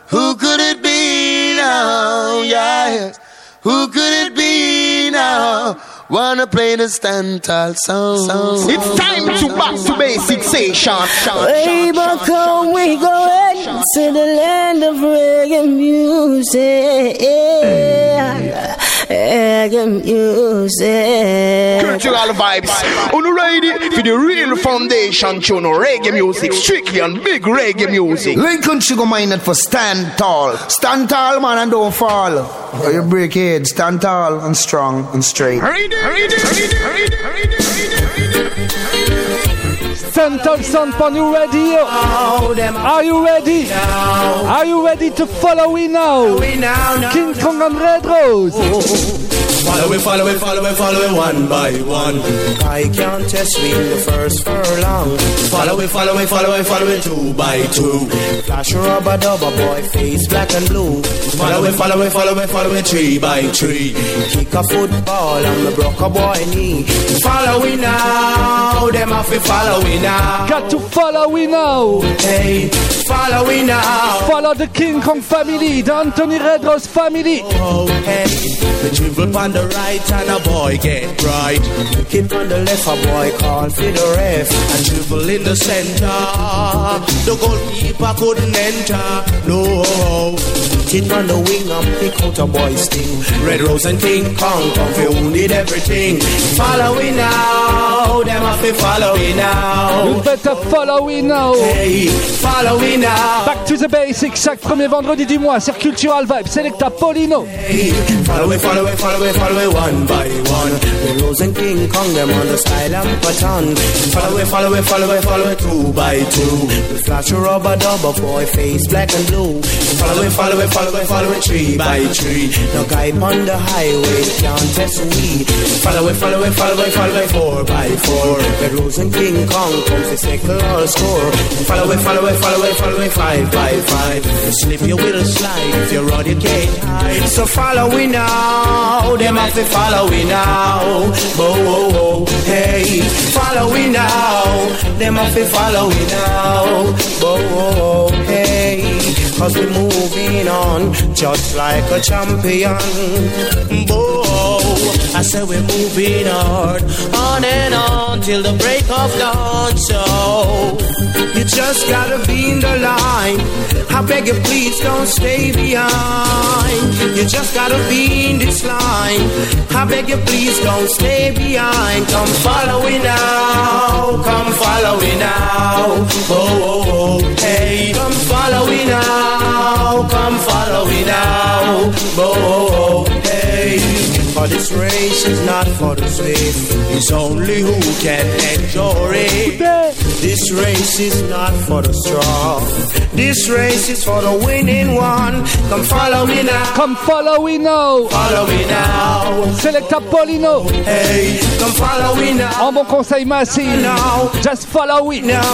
Who could it be now? Yeah. Who could it be now? Wanna play the stand tall song. It's time to back to basic station. Way back home we going to the land of reggae music. Reggae music. Cultural vibes. On ready for the real foundation tune of reggae music. Strictly and big reggae music. Lincoln Sugar minded for stand tall. Stand tall, man, and don't fall. Or you break head. Stand tall and strong and straight. Stand tall, sound pan you ready? Are you ready? Are you ready to follow me now? King Kong and Red Rose. Follow it, one by one. I can't test me in the first furlong. Follow it, two by two. Flash rubber dubber boy, face black and blue. Follow it, three by three. Kick a football and me broke a boy knee. Follow it now, them have to follow it now. Got to follow me now. Hey, follow it now. Follow the King Kong family, the Anthony Red Rose family. Oh, hey, the dribble on the right and a boy get right. Kick on the left, a boy call for the ref. And dribble in the center, the goalkeeper couldn't enter. No, kick on the wing and pick out a boy's thing. Red Rose and King Kong come for who need everything. Follow it now, them have to follow it now. You better follow it now. Hey, follow it now. Back to the basics, chaque premier vendredi du mois sur Cultural Vibe, Selecta Paulino. Hey, follow it, one by one. Red Rose and King Kong, them on the style and pattern. Follow it, two by two. The flash of rubber dubber boy, face black and blue. Follow it, three by three. No guy on the highway can't test me. Follow it, four by four. Red Rose and King Kong comes to second or score. Follow it, five by five. Slip you will slide if you run you can't hide. So follow it now, them have to follow it now. Oh, hey, follow it now, them have to follow it now. Oh, hey, cause we're moving on just like a champion. I said we're moving on and on till the break of dawn. So you just gotta be in the line. I beg you please don't stay behind. You just gotta be in this line. I beg you please don't stay behind. Come follow me now. Come follow me now. Oh, hey. Come follow me now. Come follow me now. Oh, hey. For this race is not for the swift. It's only who can enjoy it. This race is not for the strong. This race is for the winning one. Come follow me now. Come follow me now. Follow me now. Selecta Paulino. Hey, come follow me now. En bon conseil massif. No. Just follow it. No.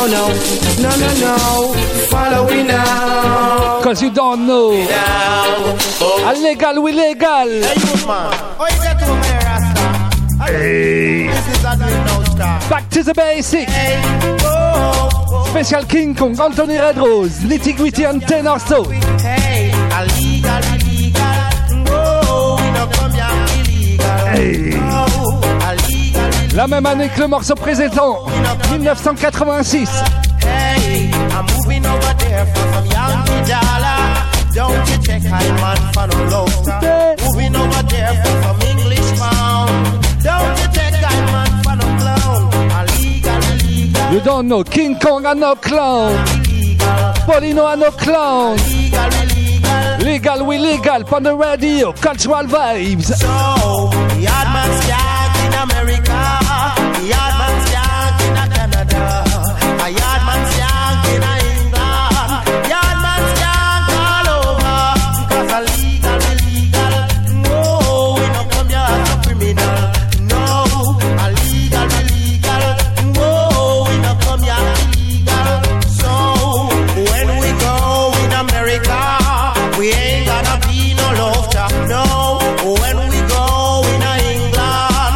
Follow me now. Cause you don't know. Now. Oh. Illegal, we legal. Hey, you man. Oh, you get to my Rasta. Hey. This is a no star. Back to the basic. Hey. Oh. Special King Kong, Anthony Red Rose, Nitty Gritty and Tenor Stone. Hey. Illegal. Oh, we don't come here illegal. Hey. Oh. Illegal. La même année que le morceau précédent, 1986. Hey. I'm moving over there for some young dollar. Don't you check high man for no low star. Moving over there for some English pound. Don't you check high man for no clown. Illegal. You don't know, King Kong and no clown. Paulino and no clown. Legal, we legal, on the radio, cultural vibes. So, yard man's yard in America. Yard man's yard in Canada. A yard man's yard in England. Yard man's yard all over. Cause illegal. No, we don't come here as a criminal. No, illegal. No, we don't come here illegal. So, when we go in America, we ain't gonna be no laughter. No, when we go in England,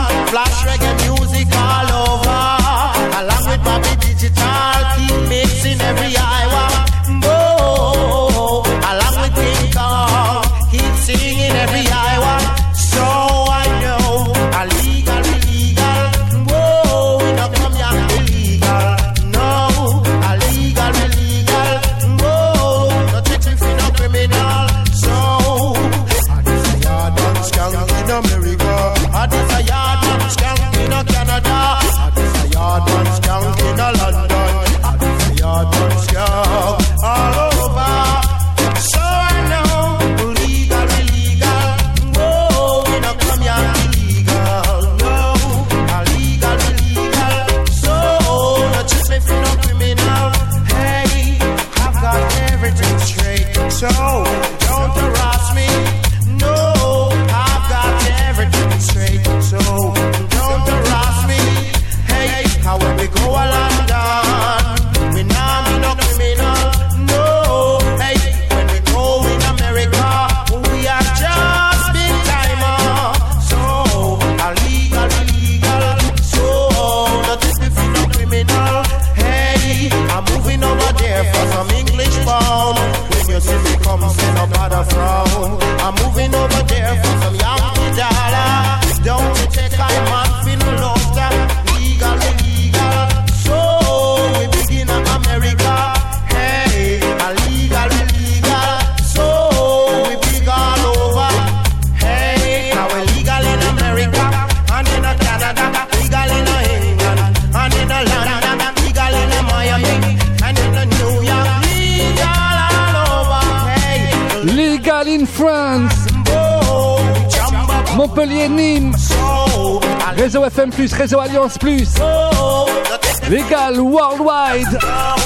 a frown. I'm moving over there for some Yankee dollar. Don't you check I man fin laughter. Legal, illegal. So we begin in America. Hey, illegal, illegal. So we big all over. Hey, now we legal in America and in Canada, legal in England and in London, legal in Miami and in New York, legal all over. Hey, Legal in France, Montpellier, Nîmes, Réseau FM+, Réseau Alliance+, Legal worldwide,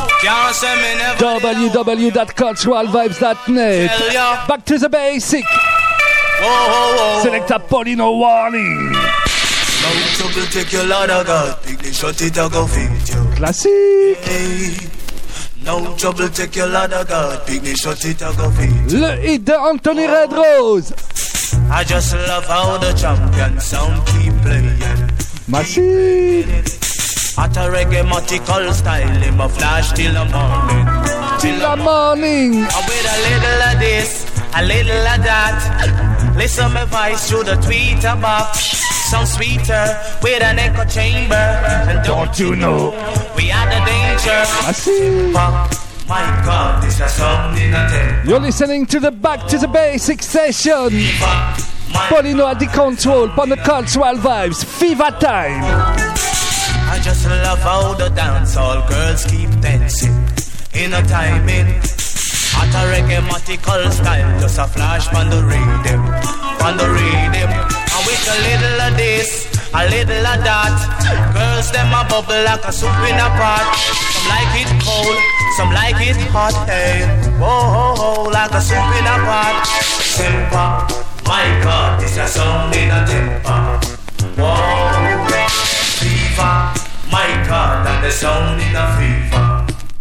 www.culturalvibes.net. Back to the basic. Select a Paulino warning. No trouble, take your Lord of God. Pick the shot it, I go feed you. Classique. Hey. No trouble, take your Lord of God. Pick the shot it, I go feed you. Le hit de Anthony Red Rose. I just love how the champion sound keep playing. Massive. At a reggae-matical style, him a flash till the morning. Till the morning. And with a little of this, a little of that. Listen my voice through the tweeter box. Some sweeter with an echo chamber. And don't you know we are the danger. Massive. My God, this is song in a tempo. You're listening to the Back to the Basic session. Paulino at the control, on the cultural vibes. Fever time. I just love how the dancehall girls keep dancing in a timing. At a reggae-matical style, just a flash on the rhythm, on the rhythm. And with a little of this, a little of that, girls them a bubble like a soup in a pot. Some like it cold, some like it hot, hey. Whoa, ho, ho, like a soup in a pot. Temper, my God, this a sound in a temper. Whoa, fever, my God, that the sound in a fever.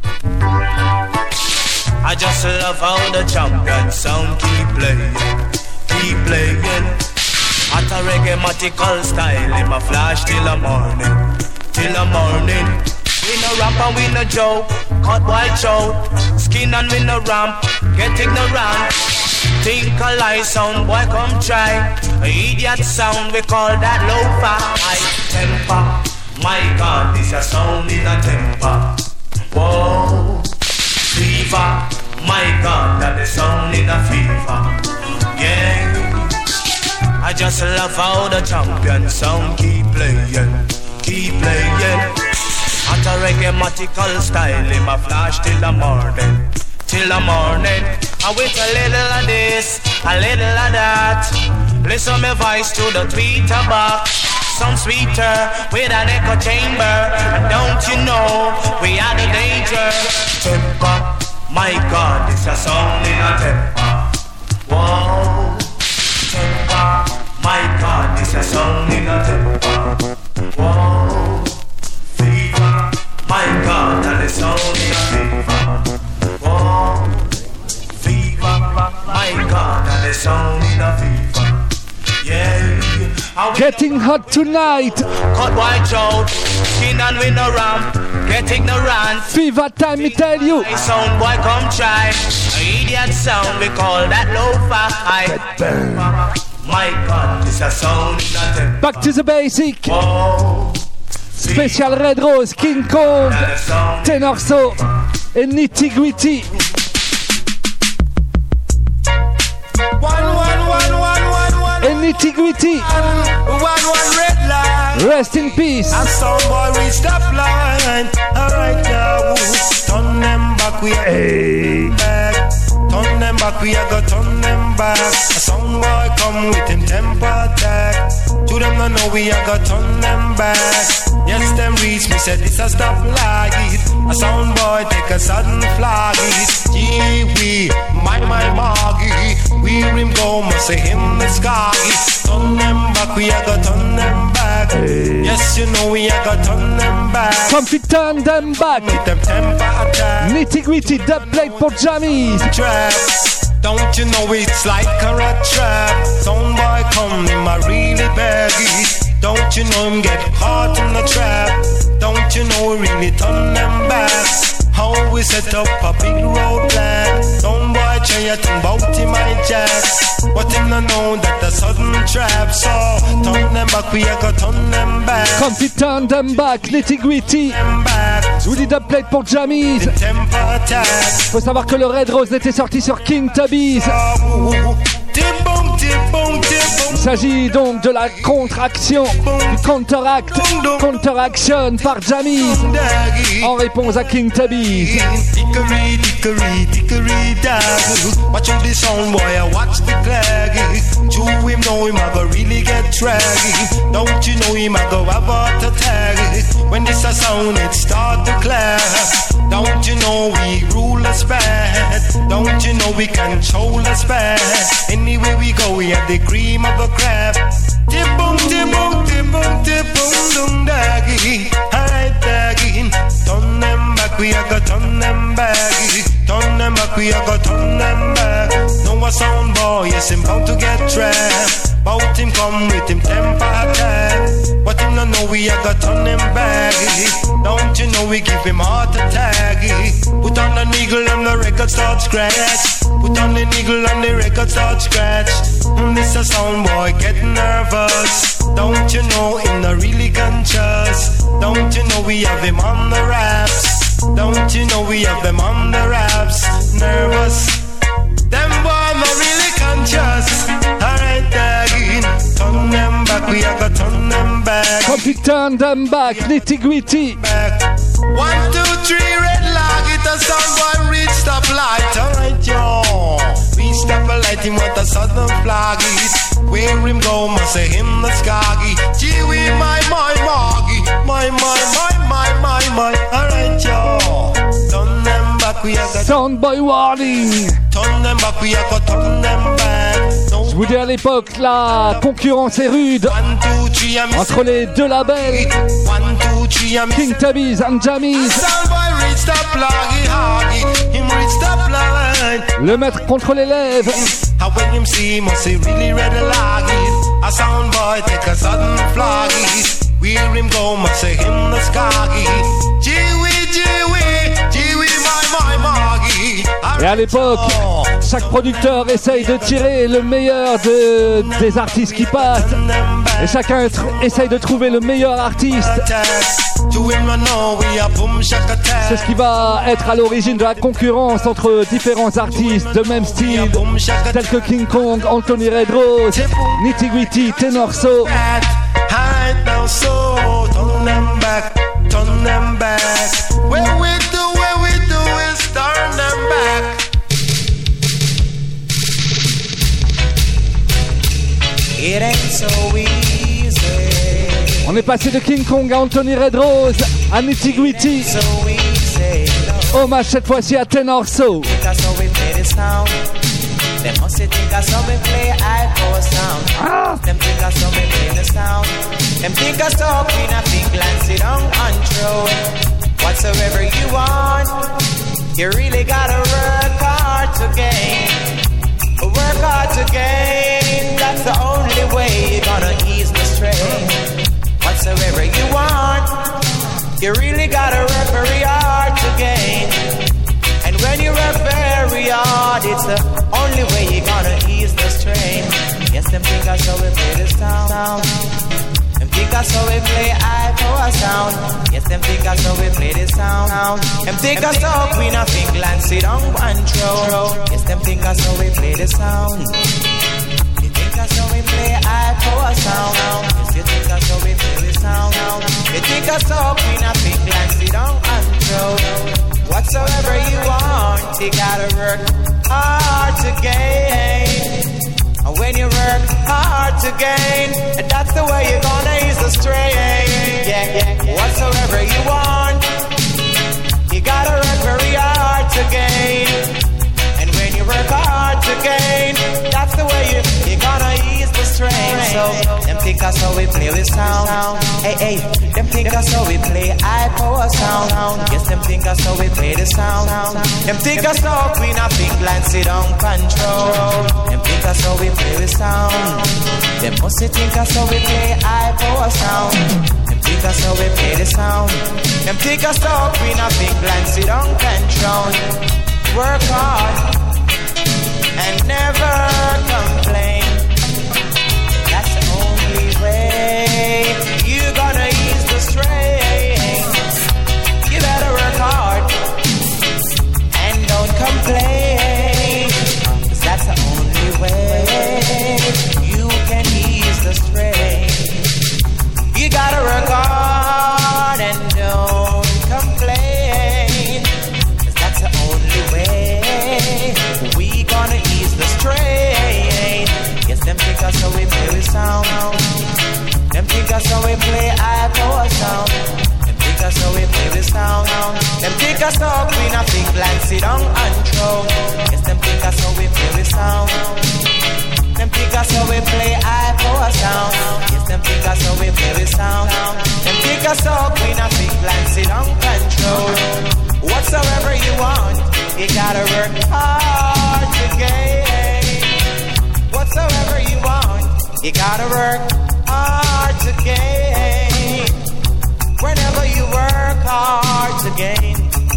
I just love how the champion sound keep playing, keep playing. At a reggae-matical style, him a flash till the morning, till the morning. We no ramp and we no joke, cut white show, skin and we no ramp, get ignorant. Think a lie sound, boy come try. A idiot sound, we call that lo-fi. Temper, my God, this a sound in a temper. Whoa, fever, my God, that the sound in a fever. Yeah, I just love how the champion sound keep playing, keep playing. At a reggae-matical style, him a flash till the morning, till the morning. And with a little of this, a little of that. Listen my voice to the tweeter box. Some sweeter with an echo chamber. And don't you know we are the danger. Temper, my God, this a song in a temper. Whoa, temper, my God, this a song in a temper. Whoa, fever, my God, that is song in a fever. Whoa, fever, my God, that is song in a fever. Yeah. Getting hot tonight. Cut white out, skin and we no ramp. Get ignorant. Fever time, me tell you. Sound boy come try. Idiot sound, we call that lo-fi. My God, this a sound in a temper. Back to the basic. Whoa. Special Red Rose, King Kong, Tenorso et Nitty Gritty. And Nitty Gritty. One red line. Rest in peace. And some boy reach the line. Alright now, turn them back, we are back. Turn them back, we are gonna turn them back. A sound boy come with him temper attack. To them no know we are gonna turn them back. Yes, them reach me, said this a stop like it. A sound boy take a sudden flag it. Gee, we, my Margie. We him go, must say him the sky. Turn them back, we are gonna turn them back. Yes, you know we are gonna turn them back. Come to turn them back. With them temper attack. Nitty Gritty, dub plate for jammies. Trap. Don't you know it's like a rat trap? Sound boy come in my really baggy. Don't you know him get caught in the trap? Don't you know we really turn them back? How we set up a big road plan? Sound boy change say a thing about him, my jack. But him no know that the sudden trap. So turn them back, we a go turn them back. Come to turn them back, Nitty Gritty. Je vous dis d'upplate pour Jammies. Faut savoir que le Red Rose était sorti sur King Tubby's. Il s'agit donc de la contre-action, du counteract, counteraction par Jammies en réponse à King Tubby's. Dickory, dickory, dickory dog. Watch out the sound boy, I watch the clag. To him know him, I go really get traggy. Don't you know him, I go have heart attack. When this a sound, it start to clap. Don't you know we rule us bad? Don't you know we control us bad? Anywhere we go, we have the cream of a crab. Tip boom, tip boom, tip boom, tip boom, boom, daggy. Alright, daggy. Turn them back, we a go turn them back. Turn them back, we a go turn them back. No a sound boy, yes, him bound to get trapped. Bout him come with him temper attack. But him no know we a go turn him back. Don't you know we give him heart attack. Put on the needle and the record start scratch. Put on the needle and the record start scratch. This a sound boy getting nervous. Don't you know him no really conscious. Don't you know we have him on the raps. Don't you know we have them on the raps. Nervous. Them boy no really conscious. Alright, again. Turn them back, we have got turn them back. Come to turn them back, Nitty Gritty. 1, 2, 3, red light. It a sound boy reach stop light. Alright, yo. We stop a light him with a southern flag. Where him go, must say him the skaggy. Gee wee, my moggy. My. Alright, yo. Turn them back, we have got Soundboy warning. Turn them back, we have got turn them back. Je vous dis à l'époque, la concurrence est rude entre les deux labels, King Tubby's and Jammies. Le maître contre l'élève. Et à l'époque, chaque producteur essaye de tirer le meilleur des artistes qui passent. Et chacun essaye de trouver le meilleur artiste. C'est ce qui va être à l'origine de la concurrence entre différents artistes de même style, tels que King Kong, Anthony Red Rose, Nitty Gritty, Tenorso. It ain't so easy. On est passé de King Kong à Anthony Red Rose, à Nitty Gritty. So easy. Hommage cette fois-ci à Tenorso. Them must think I saw me play high-power sound. Them think I saw me play the sound. Them think I saw Queen of England sit down and throw. Whatsoever you want, you really gotta work hard to gain. Work hard to gain, that's the only way you're gonna ease the strain. Whatsoever you want, you really gotta work very hard to gain. And when you work very hard, it's the only way you're gonna ease the strain. Yes, them think I saw we play this sound. Them think I saw we play high power sound. Yes, them think I saw we play this sound. Them think I saw Queen of England sit on one throw. Yes, them think I saw we play this sound. You think I saw we play high power sound. Yes, you think I saw we play this sound. You think I saw Queen of England sit on one throw. Whatsoever you want, you gotta work hard to gain. And when you work hard to gain, that's the way you're gonna ease the strain. Yeah. Whatsoever you want, you gotta work very hard to gain. And when you work hard to gain, that's the way you're gonna ease the strain. So, them think I saw we play with sound. Hey, them think I saw we play high power sound. Yes, them think I saw we play the sound. Them think I saw Queen of England sit on control. Them think I saw we play with sound. Them must think I saw we play high power sound. Them think I saw we play the sound. Them think I saw Queen of England sit on control. Work hard. and never complain. That's the only way you're gonna ease the strain. You better work hard and don't complain, 'cause that's the only way you can ease the strain. You gotta work hard and don't complain, 'cause that's the only way we gonna ease the strain. Yes, them think us how we play with sound. Them think us how we play high power sound. Them think us how we play with sound. Them think us how Queen of England sit down and throne. Yes, them think us how we play with sound. Them think us how we play high power sound. Yes, them think us how we play with sound. Them think us how Queen of England sit on control. Whatsoever you want, you gotta work hard to gain. Whatsoever you want, you gotta work hard to gain. Whenever you work hard to gain,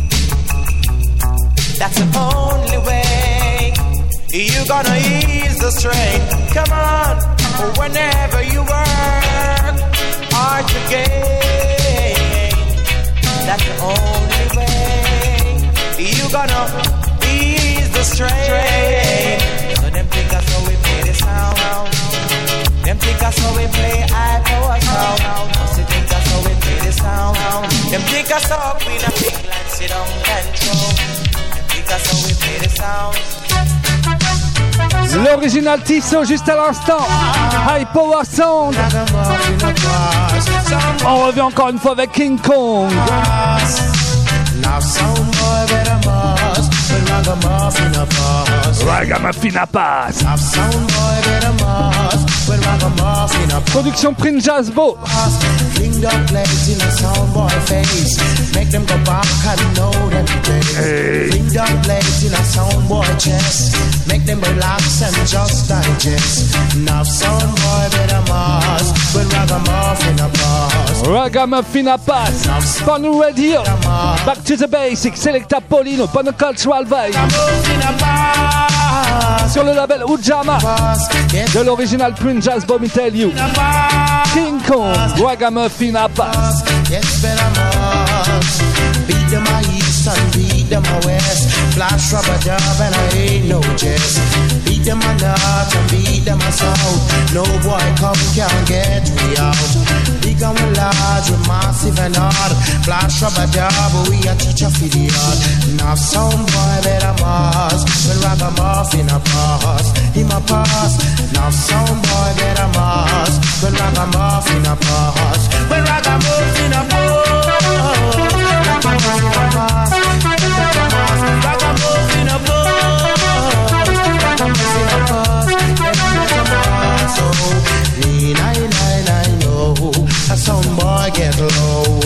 that's the only way you're gonna ease the strain. Come on, whenever you work hard to gain, that's the only way you're gonna ease the strain. So them think that's how we play the sound. Them think that's how we play high power sound. They think that's how we play the sound. Them think that's how Queen of England sit on control. Them think that's how we play the sound. L'original Tissot juste à l'instant. High Power Sound. On revient encore une fois avec King Kong. Ragamuffin pass. Production Prince Jazzbo. Make them go back and know them days. Fling down blades in a soundboy chest. Make them relax and just digest. Now soundboy better mass. When Ragamuffin a pass. Ragamuffin pass. Panu Radio. Back to the basics. Selecta Paulino. Panu Cultural Vibe. Sur le label Ujamaa. De l'original Prince Jazzbo, me tell you. King Kong. Ragamuffin pass. Yes, better mass. Beat them a east and beat them a west. Flash rubber dub and I ain't no jest. Beat them a north and beat them a south. No boy come can't get me out. Big and we large, we massive and hard. Flash rubber dub, we a teacher for the art. Now some boy better mass. When Ragamuffin a pass, him a pass. Now some boy better mass. When Ragamuffin a pass. When Ragamuffin a pass. Ragamuffin a pass. So, I know. A sound boy get low.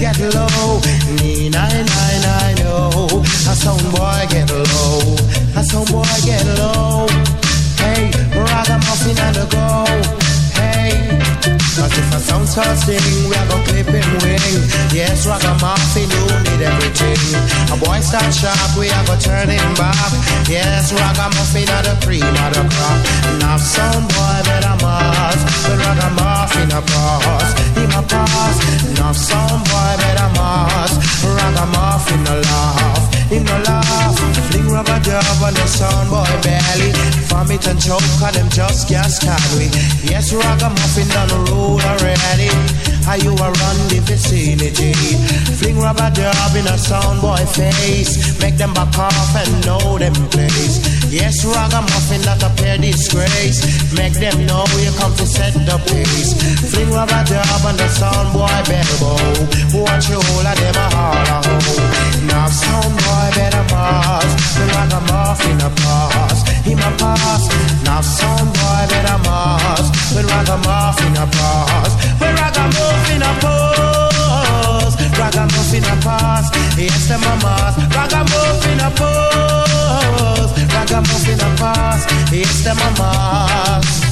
I know. A sound boy get low. A sound boy get low. Hey, Ragamuffin on the go. Hey. Cause if a sound starts singing, we are gonna clip him wing. Yes, Ragamuffin, you need everything. A boy start sharp, we are gonna turn him back. Yes, Ragamuffin are the cream of the crop. Now some boy better mass. When Ragamuffin a pass, him a pass. Now some boy better mass. Ragamuffin a laugh, him a laugh. Fling rubber dub on the sound boy belly. Vomit and choke, cause them just can't carry. Yes, Ragamuffin done the road already. How you a run the vicinity? Fling rubber dub in a sound boy face. Make them back off and know them place. Yes, Ragamuffin not a pair disgrace. Make them know you come to set the pace. Fling rubber dub on the sound boy belbow. Watch you all of them a holler ho. Now sound boy better pass. When Ragamuffin a pass, him a pass. Now sound boy better pass. When Ragamuffin a pass. When Ragamuffin a pass. Ragamuffin a pass. Yes, them a mass. Ragamuffin a pass. Ragamuffin a pass. Yes, them a mass.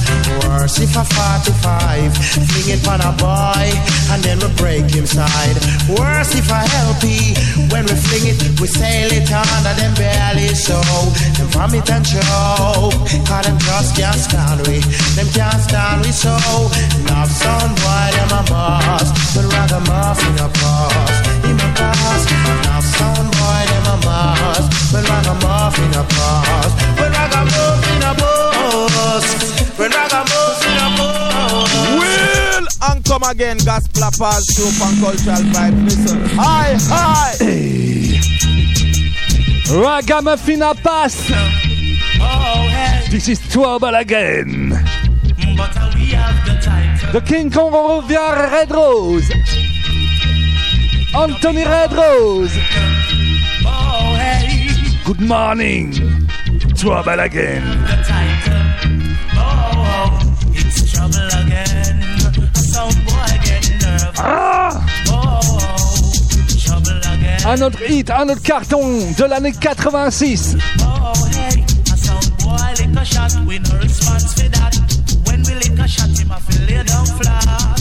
Worse if a 45 fling it on a boy and then we break him side. Worse if a LP, when we fling it, we sail it under them belly so them vomit and choke. Cause them just can't stand we, them can't stand we so. Love sound boy, them a boss, but ragamuffin a boss, in a boss. Love sound boy, them a boss, but ragamuffin a boss, but ragamuffin a boss, but ragamuffin a boss. Will and come again, gospel pals, soup and cultural vibe. Listen, hi, hi. Hey. Ragamuffin a pass. Oh, hey. This is Trouble again. But we have the title. The King Kong revient, Red Rose. Anthony Red Rose. Oh, hey. Good morning. Trouble again. The title. Oh, it's trouble again. Some boy getting nervous. Oh, trouble again. Un autre hit, un autre carton de l'année 86. Oh, hey. Some boy lick a shot. We no response for that. When we lick a shot, him a feel lay down flat.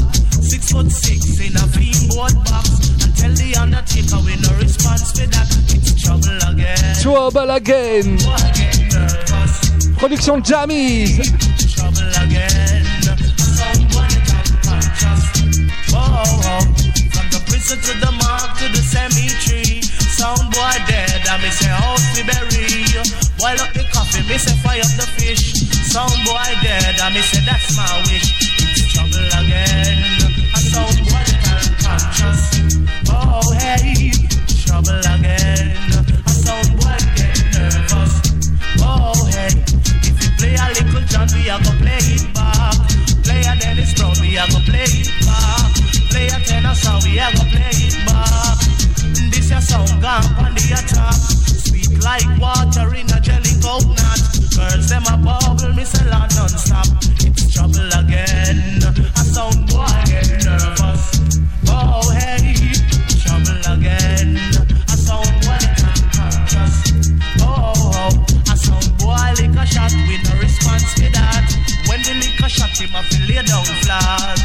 6'6" in a fiend board box. And tell the undertaker we no response for that. It's trouble again. Trouble again. Boy getting nervous. Production Jammies. Trouble again. Some boy unconscious. Oh, from the prison to the mark to the cemetery. Some boy dead, and me say house we bury. Boil up the coffee, me say fire up the fish. Some boy dead, and me say that's my wish. It's trouble again. And some boy unconscious. Oh hey, trouble again. And some boy get nervous. Oh hey, if you play a little John, we a go play it back. Play a Dennis Brown, we a go play it back. Play a tenor song, we a go play it back. This your song gone on the attack. Sweet like water in a jelly coconut. Girls them a bubble, me say Lord non-stop. It's trouble again. A sound boy get nervous. Oh hey, trouble again. A sound boy unconscious. Oh, a sound boy lick a shot with no response to that. When the lick a shot, him a feel lay down flat.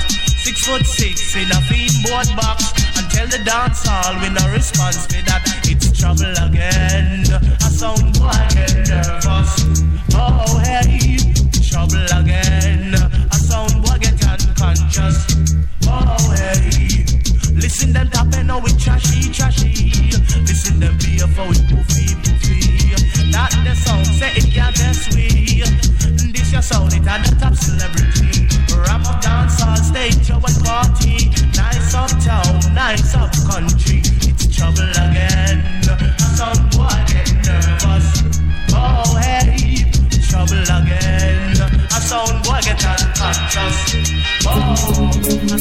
6'6" in a fiend board box. And tell the dance hall we no response to that. It's trouble again. A sound boy get nervous. Oh hey, trouble again. A sound boy get unconscious. Oh hey, listen them tapping now with trashy, trashy. Listen them be for with poofy, poofy. That the sound say it can't test we. This your sound, it had the top celebrity. Ram up dance all stage, your party. Nice uptown, nice up country. It's trouble again. A sound boy get nervous. Oh hey, trouble again. A sound boy get unconscious. Oh,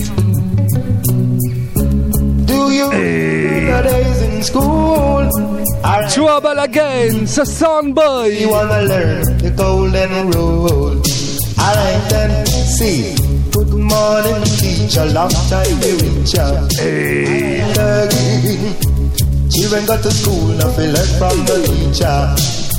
do you remember days in school? Trouble again, the sound boy. You wanna learn the golden rule. Alright then, see. Good morning, teacher. Long time we reach ya. Hey. Children got to school, now we learn from the teacher.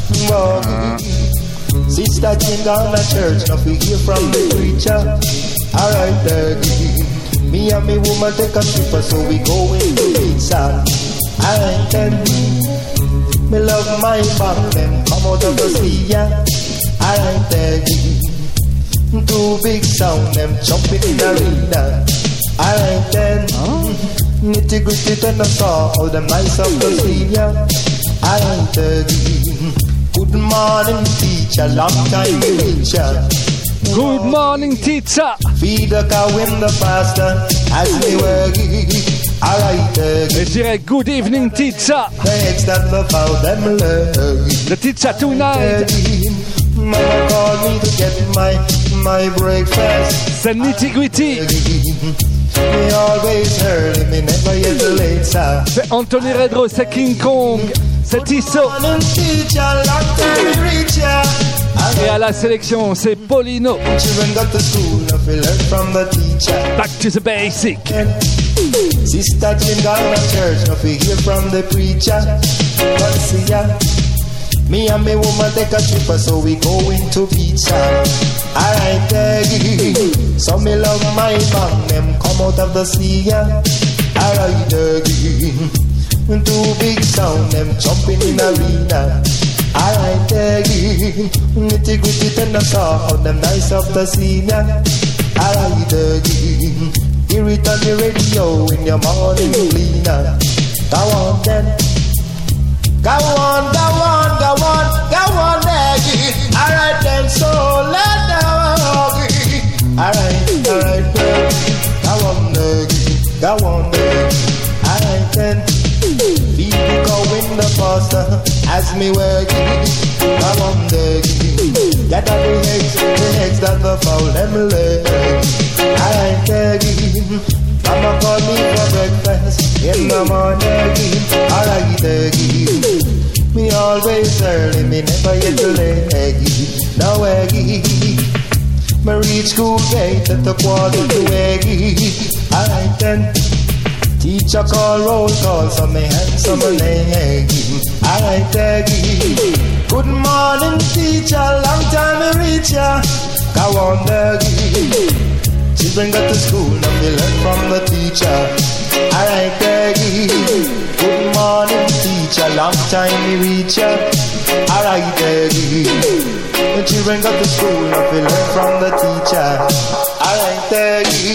Sister Jane gone to church, now we hear from the preacher. Alright then, me and me woman take a trip, so we go in the pizza. Alright then, me love my back, them come out of the sea, yeah. Alright then, two big sound, them jumping in the arena. Alright then, nitty gritty ten a saw, all them nice of the scene, yeah. Alright then, good morning teacher, long time we reach ya. Good morning teacher. Feed the cow in the pasture as we work. Alright then, Et je dirais good evening teacher. thanks that love how them learn. The teacher tonight. Mama called me to get my breakfast. C'est nitty gritty. Me always early, me never yet late, sir. C'est Anthony Red Rose, c'est King Kong, c'est Tissot. Morning teacher, long time we reach ya. Et à la sélection, c'est Paulino. Children got to school, now we learn from the teacher. Back to the basic. Sister Jane gone to church, now we hear from the preacher. But see ya, Me and me woman take a trip, so we going to beach side. Alright, so me love my man, them come out of the sea, yeah. Alright, two big sound, them jumping in arena. Alright, nitty gritty tender sound, them nice up the scene, yeah. Alright, hear it on the radio in your morning cleaner. Go on then. Go on, go on, go on, go on, Maggie. Alright then, so let Maggie. Alright, alright, go on, Maggie. Go on, Maggie. Alright then, be going the faster as me working. Go on, Maggie. Get out the eggs that the foul them lay. Alright, Maggie. Mama call me for breakfast in the morning. Alright, Eggy. Me always early, me never yet late. Now Eggy, me reach school gate at the 1:45. Alright then, teacher call roll call, so me handsome leg. Alright, Eggy. Good morning, teacher, long time me reach ya. Go on, Eggy. Children got to school, now they learn from the teacher. Alright, Peggy. Good morning, teacher. Long time we reach ya. Alright, Peggy. The children got to school, now they learn from the teacher. Alright, Peggy.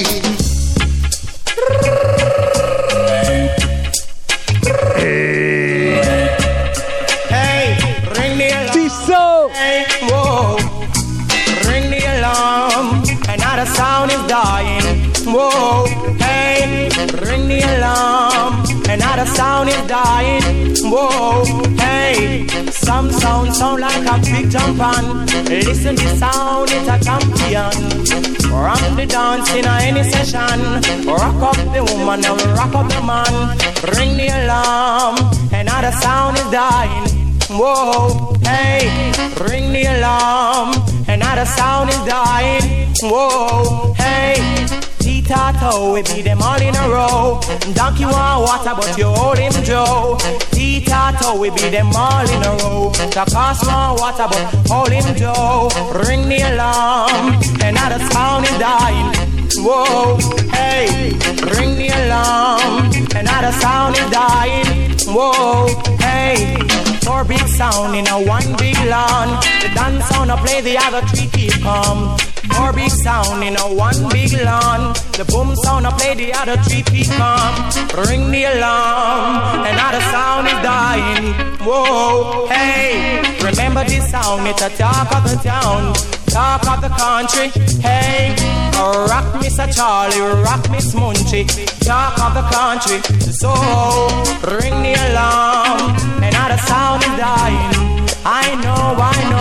Hey, ring the alarm. Tiso. Hey, whoa. Ring the alarm. Another sound is dying. Whoa, hey, ring the alarm. Another sound is dying. Whoa, hey, some sound like a big jump on. Listen, the sound is a champion. Rock the dance in any session. Rock up the woman and rock up the man. Ring the alarm. Another sound is dying. Whoa, hey, ring the alarm. Another sound is dying. Whoa, hey, T-Tato, we beat them all in a row. Donkey want water, but you hold him Joe. T-Tato, we beat them all in a row. The cost want water, but hold him Joe. Ring the alarm, another sound is dying. Whoa, hey, ring the alarm, another sound is dying. Whoa, hey, 4 big sound in a 1 big lawn. The dance sound I play, the other 3 keep calm. 4 big sound in a 1 big lawn. The boom sound I play, the other 3 keep calm. Ring the alarm, another sound is dying. Whoa, hey, remember this sound, it's a talk of the town, talk of the country. Hey, rock Mr. Charlie, rock Miss Munchie, talk of the country. So ring the alarm, another sound is dying. I know,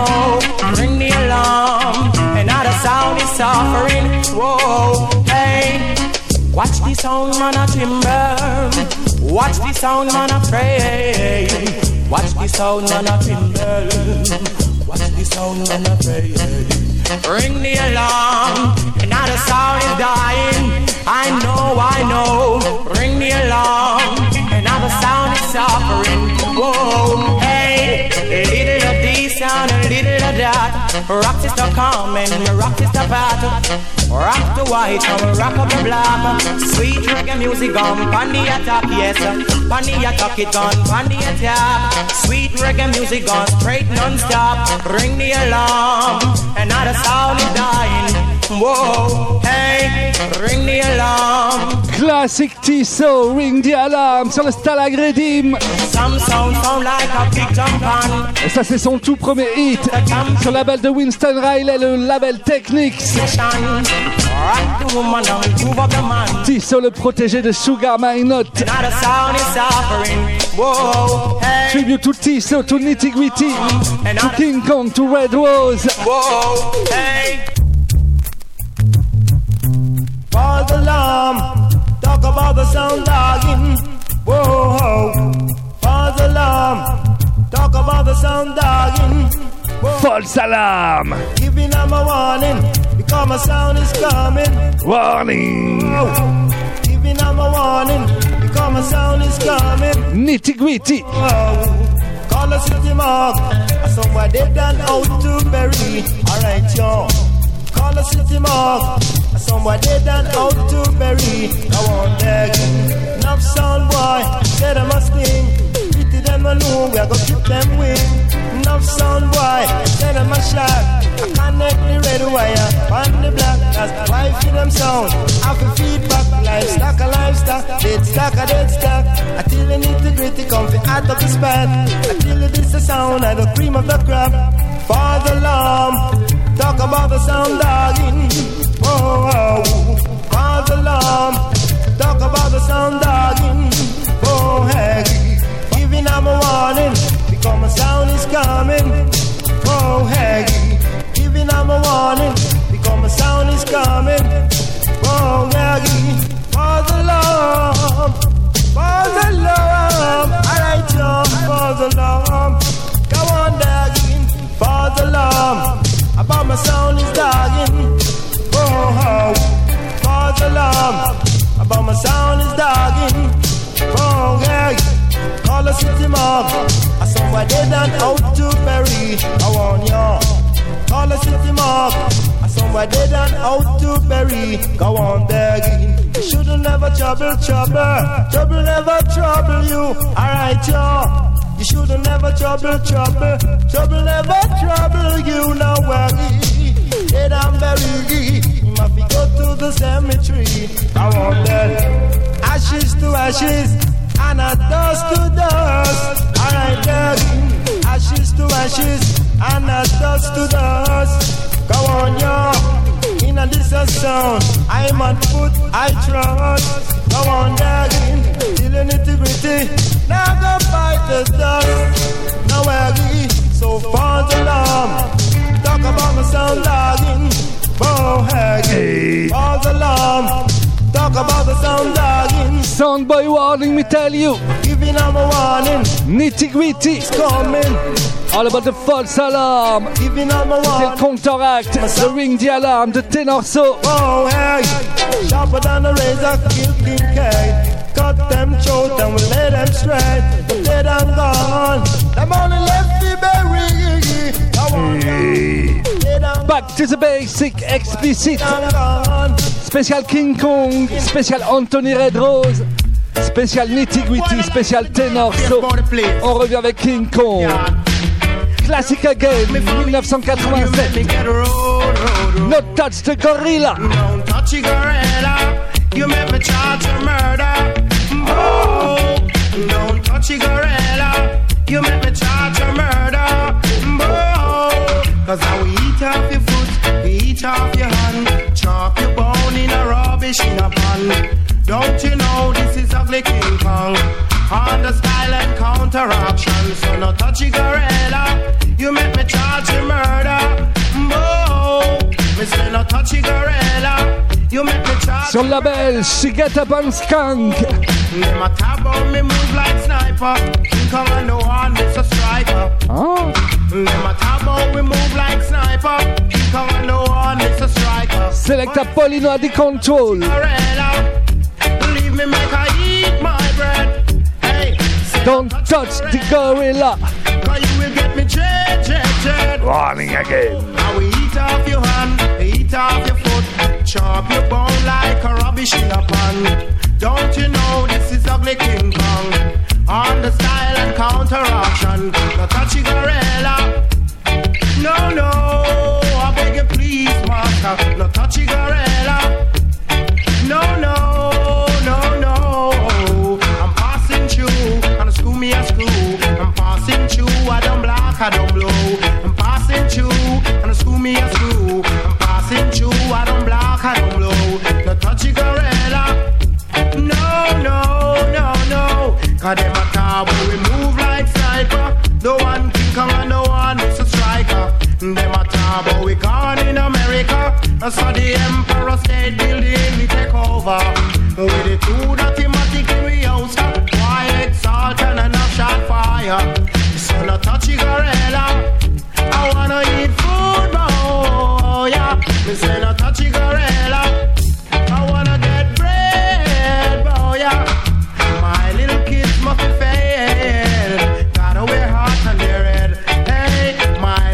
ring the alarm, another sound is suffering. Whoa, hey, watch the sound man a timber, watch the sound man a pray, watch the sound man a timber, watch the sound man a pray. Ring the alarm, another sound is dying. I know, ring the alarm, another sound is suffering. Whoa, hey, a little of this and a little of that. Rock is the calm and rock is the battle. Rock the white and rock up the black. Sweet reggae music on the attack, yes. On the attack it on the attack. Sweet reggae music on straight non-stop. Ring the alarm, another sound is dying. Whoa, hey, ring the alarm. Classic Tiso, ring the alarm sur le Stalag Redeem. Some sound like a big jump on. Et ça c'est son tout premier hit sur le label de Winston Riley, le label Technics. Tiso, le protégé de Sugar My Note. Tribute to Tiso, to Nitty Gritty, to King Kong, to Red Rose. False alarm, talk about the sound dying. Whoa, false alarm, talk about the sound dying. False alarm, giving them a warning, because my sound is coming. Warning. Whoa, giving them a warning, because my sound is coming. Nitty Gritty. Whoa, call the city mark, a dead and out to bury. Alright, yo. Call the city mark. Somewhere dead and out to bury. I want begging. Enough sound boy, say them a sting. Pity them alone, we are gonna keep them wing. Enough sound boy, say them a shot. I connect the red wire on the black. That's why I feel them sound. I feel feedback, livestock a livestock, dead stock a dead stock. I tell the nitty-gritty come from out of the span. I tell you this the sound and the cream of the crop. For the lamb, talk about the sound dogging. Oh, oh, for the lamb, talk about the sound dogging. Oh, hey, giving them a warning, because my sound is coming. Oh, hey, giving them a warning, because my sound is coming. Oh, Maggie, for the lamb, alright, John, for the lamb. Go on, Daggy, for the lamb. About my sound is dogging. Oh, for the lamb. About my sound is dogging. Oh, yeah. Call the city mob. I somewhere dead and out to bury. I want you. Call the city mob. I somewhere dead and out to bury. Go on begging. You shouldn't never trouble. Trouble never trouble you. Alright, yo. You shouldn't never trouble. Trouble never trouble you. Now worry. Dead and buried. You must be go to the cemetery. I want that. Ashes to ashes. And a dust to dust. Alright, begging. Ashes to ashes. And a dust to dust. Go on, yo. In a this sound, I'm on foot, I trust. Go on, begging. Till the nitty-gritty. Now go fight the dust. Now aggie. So far the lamb. Talk about my sound dogging. Oh, hey. For the lamb. Talk about the sound dogging. Soundboy warning, me tell you. Giving them a warning. Nitty-gritty. It's coming. All about the false alarm. Giving them a warning. C'est le counteract. The ring the alarm de Tenor So. Oh, hey. Sharper than a razor, kill King K. Cut them throat and we'll lay them straight. But dead and gone. Them only left the berry. Back to the basic, explicit. Spécial King Kong, spécial Anthony Red Rose, spécial Nitty-Gritty, spécial Tenor So. On revient avec King Kong. Classic Again, 1987. No Touch the Gorilla. Don't touch the gorilla. You make me charge a murder. Oh, don't touch the gorilla. You make me charge a murder. Oh, cause I will eat off your foot, we eat off your hand, chop your bone in a rubbish in a pan. Don't you know this is ugly King Kong? On the style and counteraction. So no touchy gorilla. You make me charge a murder. Oh, me say no touchy gorilla. You make me charge. Sur le label She Get Up and Skunk. Them a tap on me move like sniper. King Kong and the one that's a striker. Oh. Them a tap on we move like sniper. King Kong and the one that's a striker. Selecta Polino at the control. Believe me, make I eat my bread. Hey, don't touch the gorilla. Cause you will get me jet. Warning again. Now we eat off your hand, eat off your foot, chop your bone like a rubbish in a pan. Don't you know this is ugly King Kong? On the style and counteraction. No touchy gorilla. No, I beg you please, master. No touchy gorilla. No. I'm passing through, and a screw me a screw. I'm passing through, I don't block, I don't blow. I'm passing through, and a screw me a screw. I'm passing through, I don't block, I don't blow. No touchy gorilla. No. Cause them a car when we move like sniper. The one King Kong and the one is a striker. Them a car but we gone in America. So the Emperor State Building we take over. With the two automatic in we house. Quiet, salt and enough shot fire. So no touchy gorilla. I wanna eat food, boy, yeah. Me say no touchy gorilla. I wanna get bread, boy, yeah. My little kids must be fed. Gotta wear hot on their head. Hey, my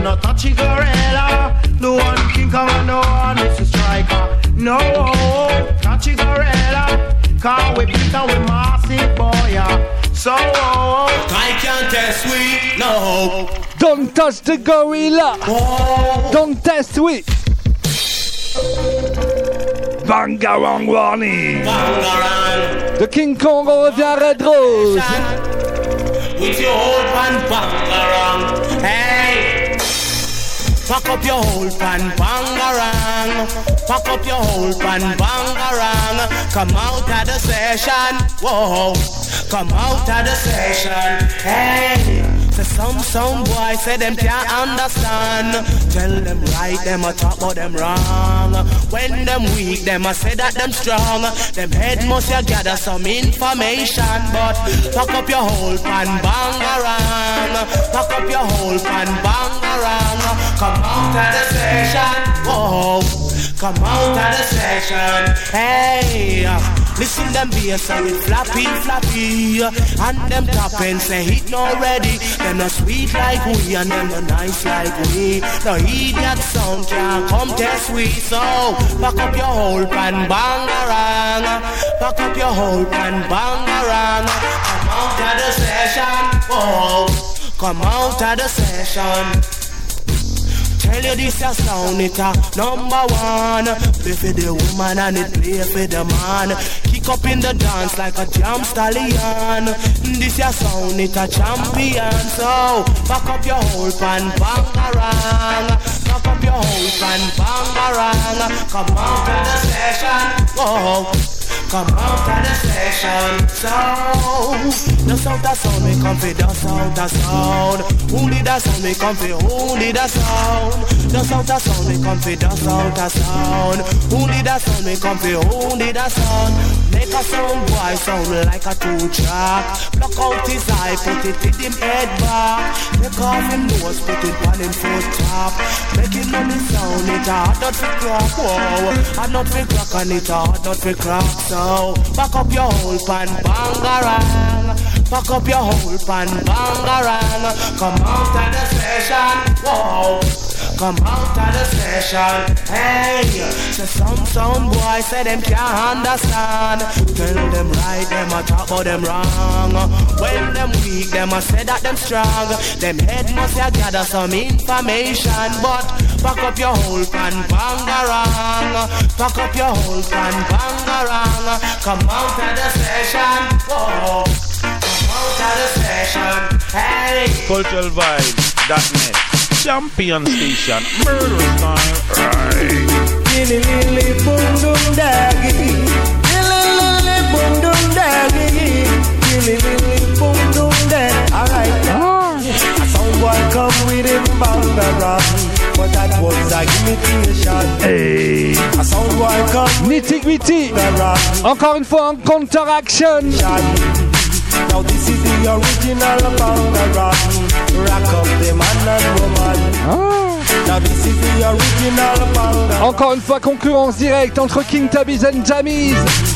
no touchy gorilla. The one King Kong and no one is a striker. No, touchy gorilla. Can't we beat and we massive boy, yeah. So, I can't test we, no. Don't touch the gorilla. Oh. Don't test we. Bangarang warning. Bangarang. De King Kong revient Red Rose. With your whole pan bangarang. Hey. Pack up your whole pan bangarang. Pack up your whole pan bangarang. Come out of the session. Whoa. Come out of the session. Hey. So some boy say them can't understand. Tell them right, them a talk about them wrong. When them weak, them a say that them strong. Them head must ya gather some information. But pack up your whole pan bangarang. Pack up your whole pan bangarang. Come out of the session. Whoa. Come out of the session. Hey. Listen them bass and it flappy, flappy. And them top and say it not ready. Them not sweet like we and them not nice like we. No idiot sound can't come test we. So pack up your whole pan bangarang. Pack up your whole pan bangarang. Come out of the session. Oh, come out of the session. Tell you this a sound, it a number one. Play for the woman and it play for the man. Kick up in the dance like a jam stallion. This a sound, it a champion. So, back up your whole pan bangarang. Back up your whole pan bangarang. Come out of the session. Whoa. Come out of the session. So, the sound a sound, we come for the sound a sound. Who need a sound, we come for who need a sound. The sound a sound, we come for the sound a sound. Who need a sound, we come for who need a sound. Make a sound boy sound like a two-track. Block out his eye, put it in him head back. Take off him nose, put it on him foot top. Make him on the sound, it hard not for crack. Whoa, hard not for crack and it hard not for crack. So, back up your whole pan bangarang. Pack up your whole pan bangarang. Come out of the session. Whoa. Come out of the session. Hey. So some boy say them can't understand. Tell them right, them a talk about them wrong. When them weak, them a say that them strong. Them head must ya gather some information. But pack up your whole pan bangarang. Pack up your whole pan bangarang. Come out of the session. Whoa. Come out of the session. Hey. Culturalvibes.net. Champion station. Murder style. Right. Lily lily boom boom daggy. Lily lily boom boom daggy. Lily lily boom boom dag. Alright. A soundboy come with him bangarang. But that was a imitation. Hey. A soundboy come. Nitty Gritty. Encore une fois en counter-action. Now this is the original bangarang. Rock up the man and woman. Now this is the original bangarang. Encore une fois concurrence directe entre King Tubby's and Jammies.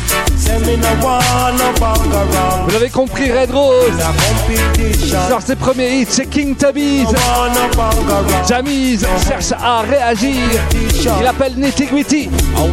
Vous l'avez compris, Red Rose sort ses premiers hits chez King Tubby's. Jammies cherche à réagir. Il appelle Nitty Gritty.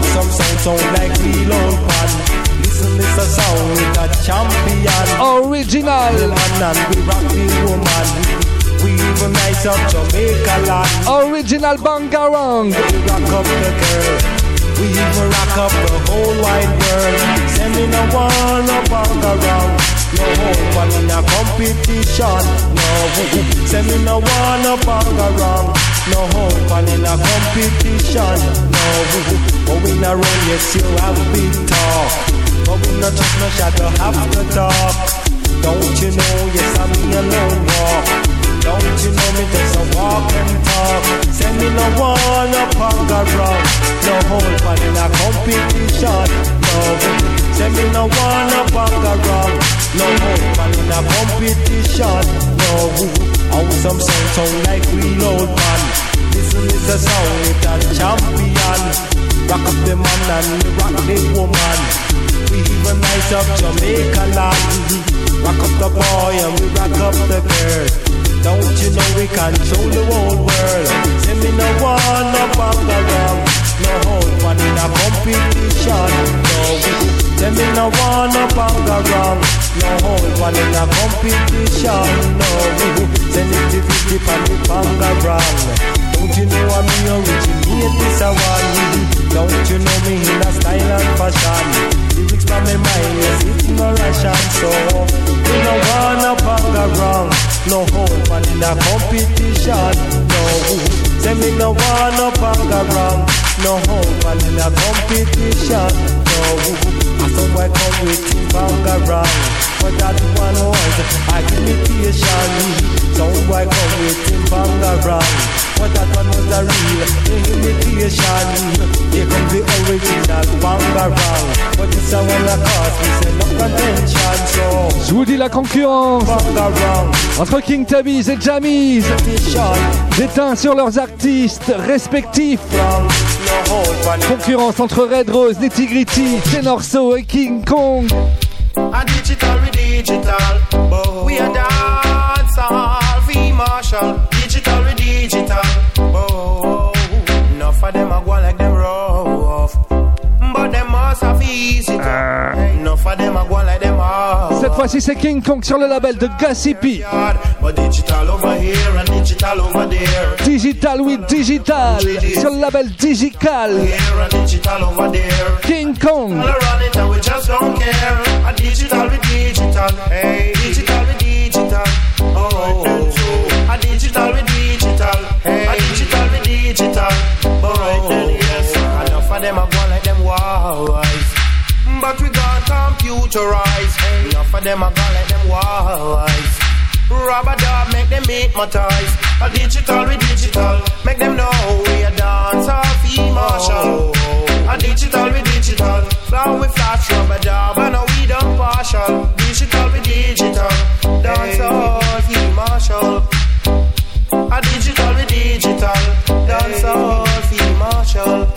It's a sound with a champion. Original. And we rock the woman. We even nice up Jamaica land. Original bangarang. We rock up the girl. We even rock up the whole wide world. Send me no one up bangarang. No one in a competition. No, send me no one up bangarang. No one in a competition. No, but we not run, yes you have big talk. But we not just no shadow after dark. Don't you know, yes I'm me alone walk. Don't you know me just a walk and talk. Send me no one up bangarang. No whole fun in a competition. No, send me no one up bangarang. No whole fun in a competition. No, awesome sound like real old man. Listen is the sound with a champion. Rock up the man and rock the woman. We even nice up Jamaica land. Rock up the boy and we rock up the girl. Don't you know we control the whole world? Say me no one up on the wrong. No hold one in a competition. No, say me no one up on the wrong. No hold one in a competition. No, sensitivity on the panga wrong. Don't you know I'm the originate this a one? Don't you know me in a style and fashion? Lyrics from my mind, yes, it's no ration. So, me no one up on the wrong. No hold one in a competition. No, say me no one up on the wrong. No hold one in a competition. No, I saw I come with two panga wrong. But that one was a imitation. So I come with two panga wrong. But that one was a real imitation. Here comes the original panga wrong. But this a one that cost me say no contention. So je vous dis la concurrence entre King Tubby's et Jammies. Déteint sur leurs artistes respectifs. Concurrence entre Red Rose, Nitty Gritty, Tenorso et King Kong. A digital with digital, oh. We are dancehall, V Marshall. Digital with digital, oh. Enough of them are going like them rough, but them must have easy. Enough of them are going like them hard. Cette fois-ci c'est King Kong sur le label de Gossipy. But digital over here and digital over there. Digital with digital sur le label Digital. Here and digital over there. King Kong. All around it and we just don't care. A digital with digital, hey. Digital with digital, oh. A digital with digital, hey. A digital with digital, oh. Yes. Enough of them are going like them wise. But we got computerized. Hey. Enough of them are gone like them wise. Rubber dub make them hypnotize. A digital with digital, make them know we a dance off E-Marshall. A digital with digital, flow with flash rubber dub, and we done partial. Digital with digital, dance off E-Marshall. A digital with digital, dance off E-Marshall.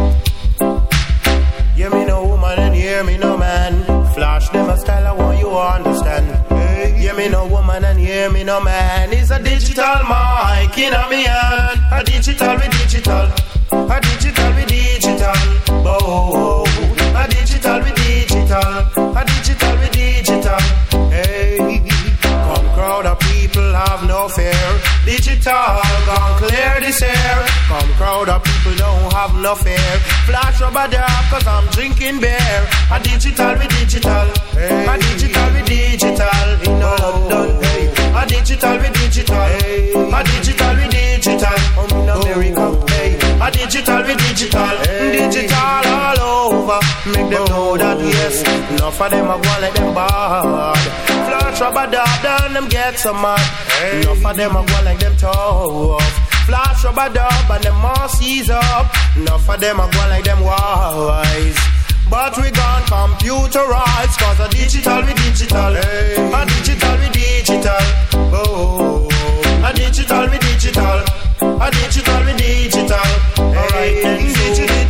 Hear me no woman and hear me no man. Flash them a style I want you understand. Hey, hear me no woman and hear me no man. It's a digital mic in a me hand. A digital with digital. A digital with digital. Oh, a digital with digital. A digital with digital. Hey, come crowd of people have no fear. Digital gone clear this air. Come crowd of people don't have no fear. Flash rubber dub cause I'm drinking beer. A digital with digital, hey. A digital with digital, in London, hey. A digital with digital, hey. A digital with digital, in America, hey. A digital with digital, hey. Digital all over. Make them know that yes, enough of them are going like them bad. Flash rubber dub, then them get some mad, hey. Enough of them are going like them tough. Flash rubber dub and them all seize up. Enough of them are going like them wise. But we gone computerized. Cause a digital with digital, hey. A digital with digital, oh. A digital with digital. A digital with digital, alright then. Digital,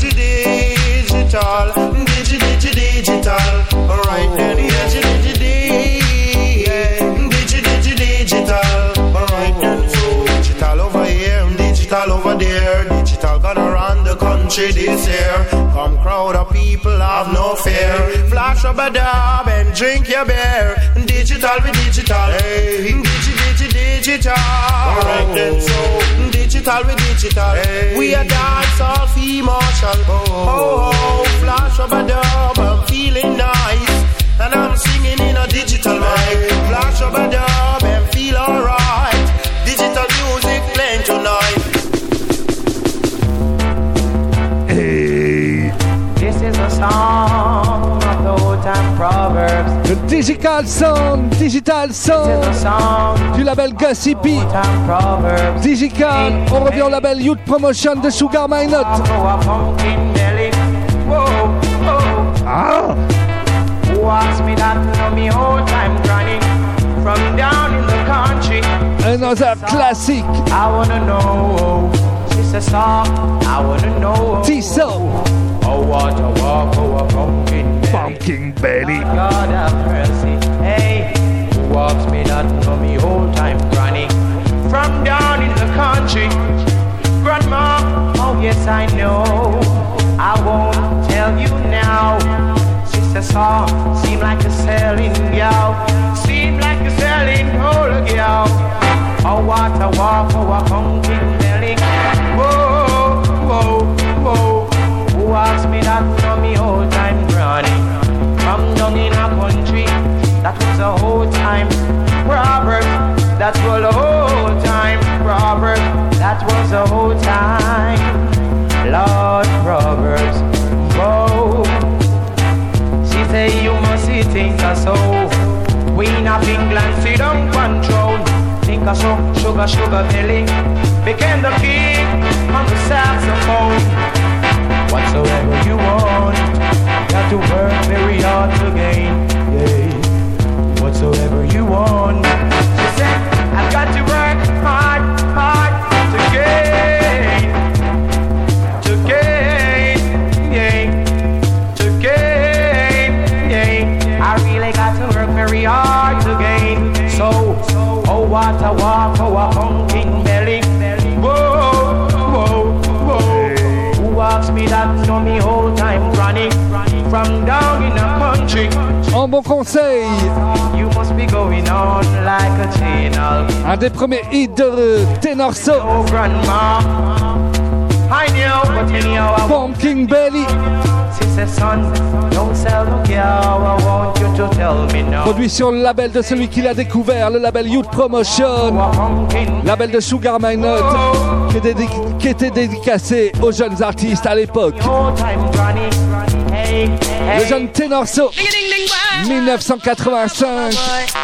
digital, alright then. Digital, alright then. So digital over here, digital over there. Digital gonna run the country this year. Come crowd of people have no fear. Flash rubber dub and drink your beer. Digital with digital, hey. Digital, alright then. So digital with digital, hey. We are dance all fee Marshall. Oh, flash rubber dub, I'm feeling nice. And I'm singing in a digital mic. Flash rubber dub and feel alright. Digital music playing tonight. Hey. This is a song of the old time proverbs. Le Digital Sound du label Gossipy. Digital, on revient au label Youth Promotion de Sugar Minot. Ah. Who asked me that to know me whole time granny from down in the country? Another classic. I wanna know. She says, I wanna know. T-So. Oh, what a walk, oh, a pumpkin belly. God have mercy. Hey, who walks me that to know me whole time granny I know, I won't tell you now. Sister song seem like a selling gal, seem like a selling whole gal. Oh, what a walk, oh, a pumpkin belly. Whoa, whoa, whoa. Who asked me that from me old time granny? From down in a country, that was a whole time proverb. That was a whole time proverb. That was a whole time. Lord Proverbs, whoa. She say you must see think so. Queen of England, sit on control. Think so, sugar, sugar belly. Became the king on the saxophone. Whatsoever you want, got to work very hard to gain. Yeah. Whatsoever you want. She said, I've got to work hard, hard to gain. To gain, yeah. To gain, yeah. I really got to work very hard to gain. So, oh, what a walk, oh, a pumpkin belly. Whoa, whoa, whoa. Who asked me that? Know me whole time running from down in the country. En bon conseil, you must be going on like a channel. Un des premiers hits de Tenor Soul. Oh, grandma, I knew, but anyhow, I Pumpkin Belly. Sister son, don't sell the cow, I want you to tell me now. Produit sur le label de celui qui l'a découvert, le label Youth Promotion, label de Sugar Minot, qui était dédicacé aux jeunes artistes à l'époque. Le jeune Tenor Soul, 1985,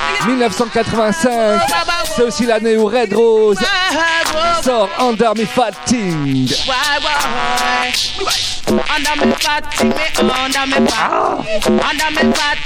c'est aussi l'année où Red Rose sort Under Me Fat Thing. Under me fat thing, me under me fat.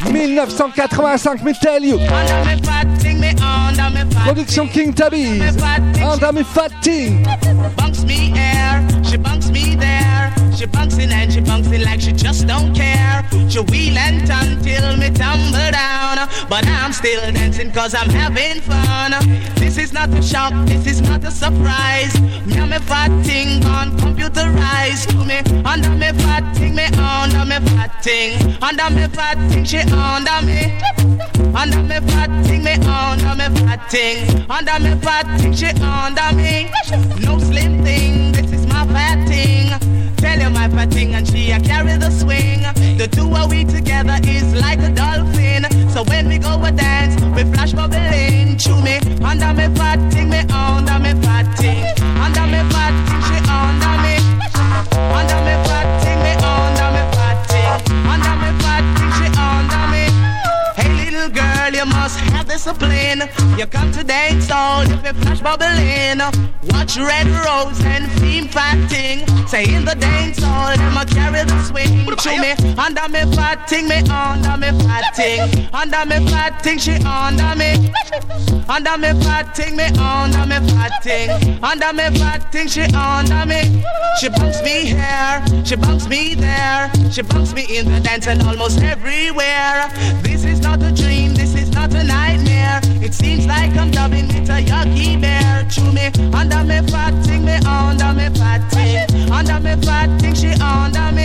1985, me tell you. Under me fat thing, me under me fat. Production King Tabby's. Under me fat thing. Bunks me air, she bunks me there. She bunks in and she bunks in like she just don't care. She wheel and turn till me tumble down. But I'm still dancing cause I'm having fun. This is not a shock, this is not a surprise. Me and me fat thing on computerized to me. Under me fat thing, me under me fat thing. Under me fat thing, she under me. Under me fat thing, me under me fat thing. Under me fat thing, she under me. No slim thing, this is my fat thing. Tell you my fat thing and she a carry the swing. The two of we together is like a dolphin. So when we go a dance, we flash bubbling to me. Under me fat thing, me under me fat thing. Under me fat thing, she under me. Under me fat thing, me under me fat thing. Under me fat thing, she under me. Hey little girl, you must have discipline. You come to dance all if you flash bubbling. Watch Red Rose and Theme Fat Thing. Say in the dance hall, them a carry the swing to me. Under me fat thing, me under me fat thing. Under me fat thing, she under me. Under me fat thing, me under me fat thing. Under me fat thing, she under me. She bunks me here, she bunks me there. She bunks me in the dance and almost everywhere. This is not a dream, this is not a nightmare. It seems like I'm dubbing with a Yogi Bear. To me, under me fat thing, me under me fat thing. Under me fat thing, she under me.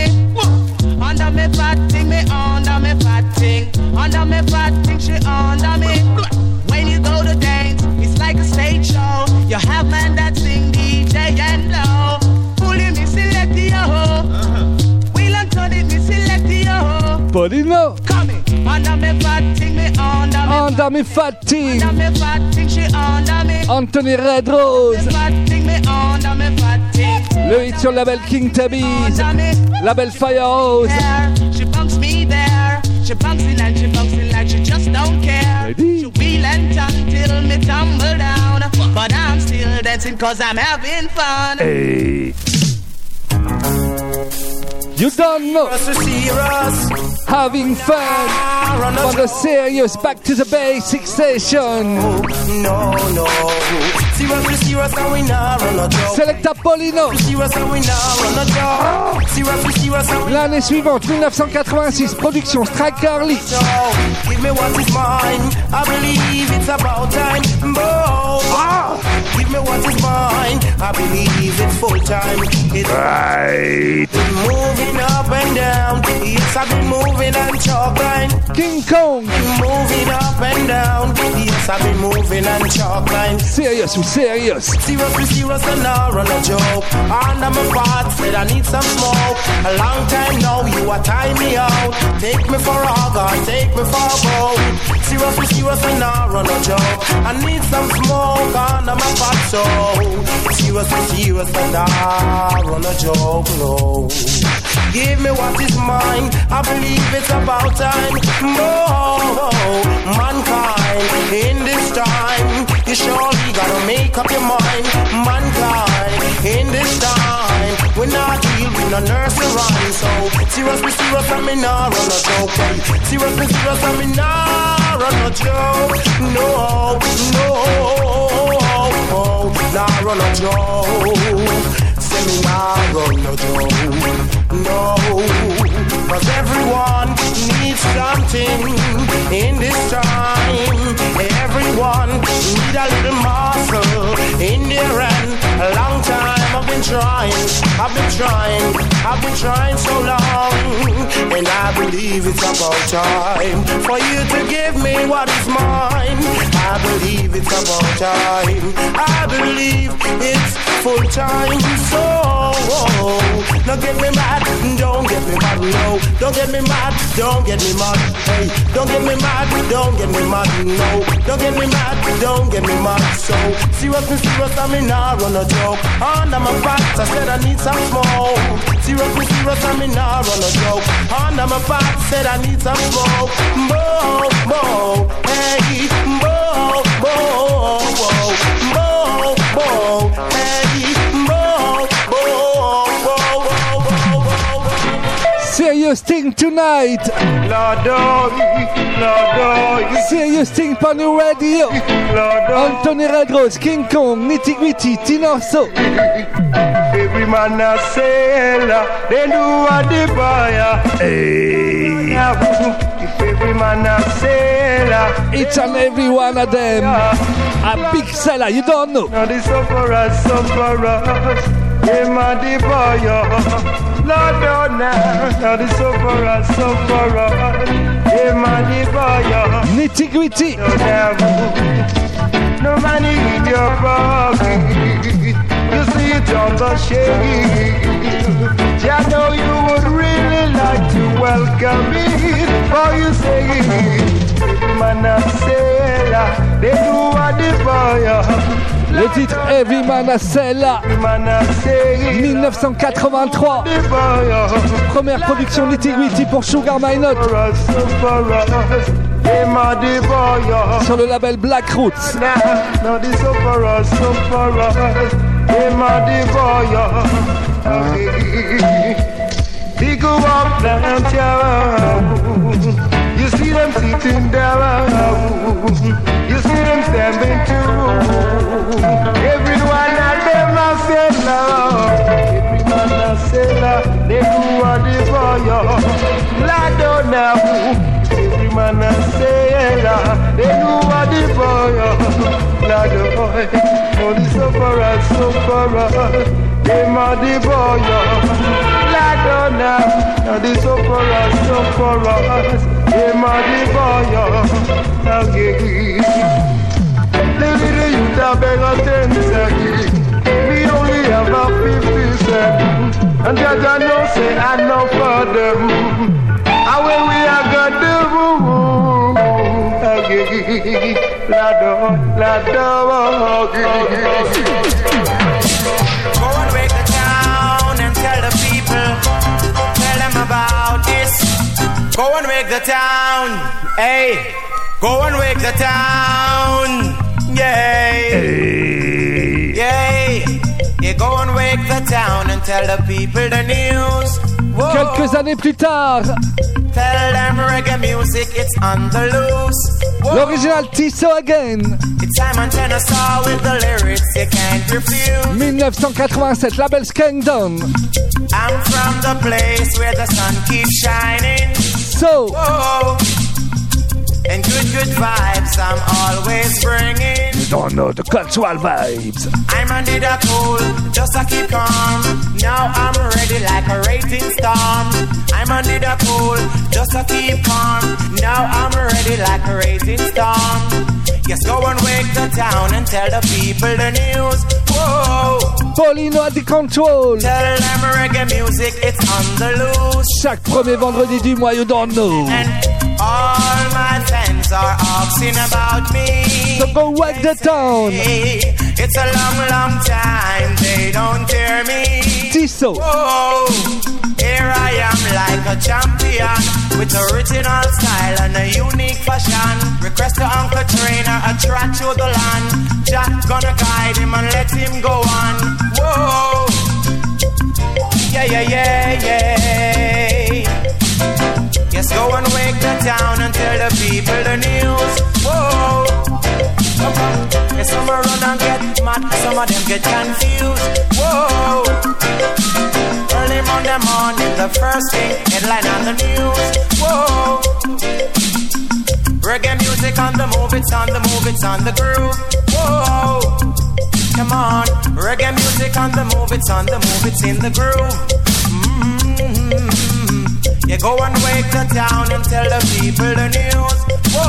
Under me fat thing, me under me fat thing. Under me fat thing, she under me. When you go to dance, it's like a stage show. You have man that sing DJ and low. Fully me select yo. Wheel and turn it, me select yo. Polino. Coming. Under me fat thing, me under me. Under me fat thing. Under me fat thing, she under me. Anthony Red Rose. Fat thing, me under me fat thing. Le hit sur le label King Tabby's. Label Firehouse. She bunks me there. She bunks in and she bunks in like she just don't care. Ready? She wheel and turn till me tumble down. But I'm still dancing cause I'm having fun. Hey. You don't know. Having fun on the serious Back to the Basic station. No. Serious and we not run a joke. Selecta Polino. Serious and we not run a joke. Serious and we L'année suivante, 1986, production Striker Lee. Give me what is mine. I believe it's about time. Give me what is mine. I believe it's full time. It's right. Moving up and down. Yes, I've been moving and chalk-line. King Kong. Moving up and down. Yes, I've been moving and chalk-line. Serious or serious? Serious and not run a joke. Under my part, said I need some smoke. A long time now, you are tying me out. Take me for a hug or take me for a boat. Serious and not run a joke. I need some smoke under my pot, so serious and not run a joke, no. Give me what is mine, I believe it's about time. No, mankind, in this time, you surely gotta make up your mind. Mankind, in this time, we not deal with no nursery rhyme. So, serious and me not run a joke. Serious and me not run a joke. No, not run a joke. Say me not run a joke. No, cause everyone needs something in this time. Everyone need a little muscle in their end. A long time I've been trying so long. And I believe it's about time for you to give me what is mine. I believe it's about time. I believe it's full time. So, don't get me mad, don't get me mad, no. Don't get me mad, don't get me mad. Hey, don't get me mad, don't get me mad, no. Don't get me mad, don't get me mad. So, serious, I mean, not run a joke. Under my back, I said I need some smoke. Serious, I mean, not run a joke. Under my back, said I need some smoke. Bo, hey, bo, hey, Serious thing tonight. Serious thing on the radio. Anthony Redrose, King Kong, Nitty Gritty, Tinorso. Every man a sailor, they do what they buy. Hey. If every man a sailor, each and every one of them a big seller, you don't know. Now the sufferers, they man the buy. Lord, now the sufferers, they man the buy. Nitty Gritty. No money in your pocket. You see it on the shade. I know you would really like to welcome me. For you say, every man a sailor, they do what they buy. Le titre Every Man a Celle, 1983. Première production Nitty Gritty pour Sugar My Note. Sur le label Black Roots. They go up downtown. You see them sitting down. You see them standing too. Everyone of them a sailor. Every man a sailor. They do what they for you. Lado now. Every man a sailor. They do what they for you. Lado. Oh, the sufferers. They mad the boy. Lado now. The sufferers. They mad the boy. Again. The little youth a beg a 10 cents. We only have a 50 cents. And judge I know say I know for them. And when we are got the room again. Lado. Go and wake the town and tell the people. Tell them about this. Go and wake the town. Hey. Go and wake the town. Yay. Yay. You go and wake the town and tell the people the news. Whoa. Quelques années plus tard, tell them reggae music, it's on the loose. Whoa. L'original Tiso Again. It's Simon Tennyson with the lyrics you can't refuse. 1987, label Skengdon. I'm from the place where the sun keeps shining. So, whoa. And good vibes I'm always bringing. You don't know the cultural vibes. I'm under the cool, just to keep calm. Now I'm ready like a raging storm. I'm under the cool, just to keep calm. Now I'm ready like a raging storm. Yes, go and wake the town and tell the people the news. Whoa. Paulino at the control. Tell them reggae music, it's on the loose. Chaque premier vendredi du mois, you don't know. And all my fans are asking about me. So go wake the town. It's a long time they don't hear me. Tiso. Whoa. Here I am like a champion with original style and a unique fashion. Request to Uncle Trainer, a track to the land. Jack gonna guide him and let him go on. Whoa. Yeah. Yes, go and wake the town and tell the people the news. Whoa. And some run and get mad, some of them get confused. Whoa. Early Monday morning, the first thing, headline on the news. Whoa. Reggae music on the move, it's on the move, it's on the groove. Whoa. Come on, reggae music on the move, it's on the move, it's in the groove. You go and wake the town and tell the people the news.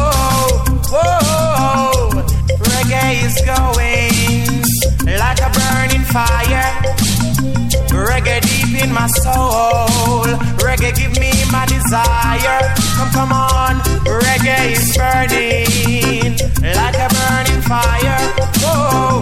Whoa. Reggae is going like a burning fire. Reggae deep in my soul. Reggae give me my desire. Come on. Reggae is burning like a burning fire. Whoa.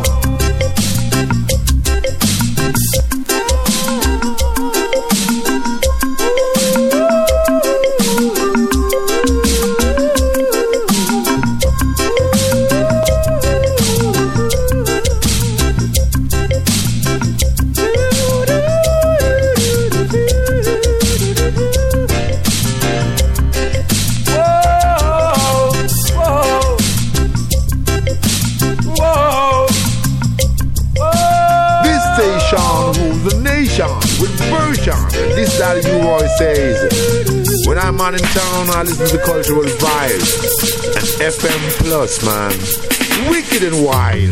With version, this is how you voice says. When I'm on in town, I listen to cultural vibes and FM Plus, man. Wicked and wild.